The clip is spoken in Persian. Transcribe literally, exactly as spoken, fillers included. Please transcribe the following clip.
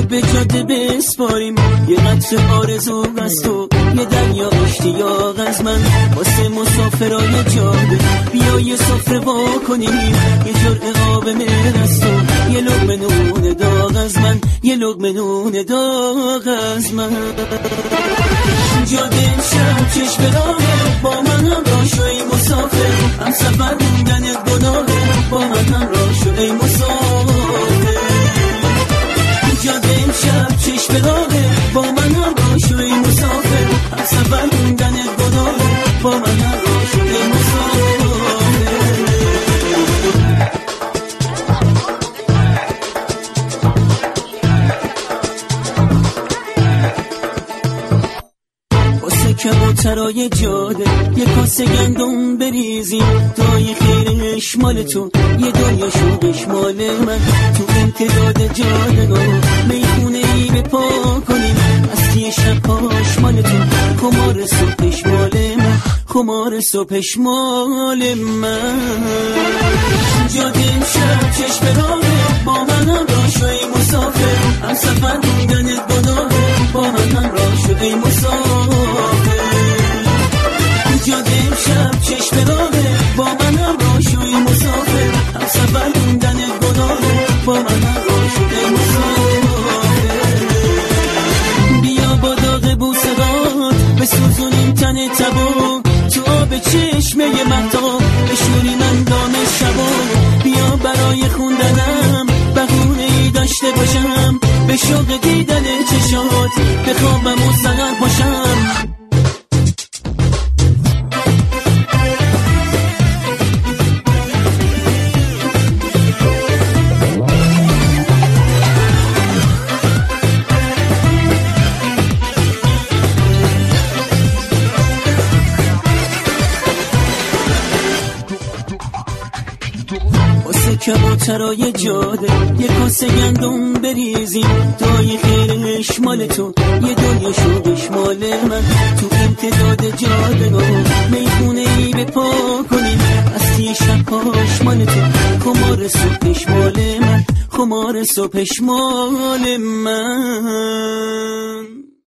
به جاده بسپاریم، یه قطر آرزو از تو، یه دریا اشتیاق از من، واسه مسافرای جاده بیا یه سفره وا کنیم، یه جرعه آب مهر از تو، یه لقمه نون داغ از من، یه لقمه نون داغ از من. جاده شب چشم راهه، با من هم راه شو ای مسافر، هم سفر موندنت گناهه، با من هم راه شو ای مسافر. جاده شب چشم راهه، با من هم راه شو ای مسافر، هم سفر موندنت گناهه، با من هم راه شو ای مسافر. کبوترای جاده یه کاسه گندم بریزیم، دای خیرش مال تو، یه دنیا شوقش مال من، تو امتداد جاده نو میخونه ای به پا کنیم، از تی شبهاش مال تو، خمار صبحش مال من، خمار صبحش مال من. جاده شب چشم راهه، با منم راه شو ای مسافر، هم سفر موندنت گناهه، با منم راه شو ای مسافر. جاده شب چشم راهه، با منم راه شو ای مسافر، هم سفر موندنت گناهه، با منم راه شو ای مسافر. بیا با داغ بوسهات بسوزونیم تن تبا، تو آب چشمه مهتاب بشوریم اندام شبا، بیا برای خوندنم بهونه ای داشته باشم، به شوق دیدن چشات بخوابم و سهر باشم. کبوترای جاده یه کاسه گندم بریزیم، دای خیرش مال تو، یه دنیا شوقش مال من، تو امتداد جاده نو میخونه ای به پا کنیم، از تی شبهاش مال تو، خمار صبحش مال من، خمار صبحش مال من.